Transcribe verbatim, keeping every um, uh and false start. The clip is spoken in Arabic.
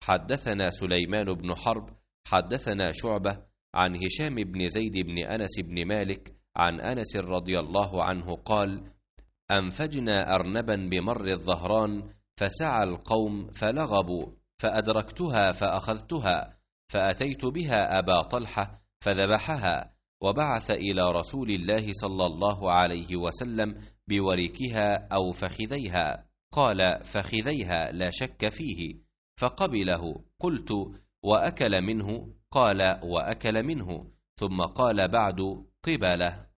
حدثنا سليمان بن حرب حدثنا شعبة عن هشام بن زيد بن أنس بن مالك عن أنس رضي الله عنه قال: أنفجنا أرنبا بمر الظهران فسعى القوم فلغبوا، فأدركتها فأخذتها، فأتيت بها أبا طلحة فذبحها، وبعث إلى رسول الله صلى الله عليه وسلم بوركها أو فخذيها، قال: فخذيها لا شك فيه، فقبله. قلت: وأكل منه؟ قال: وأكل منه. ثم قال بعد: قبله.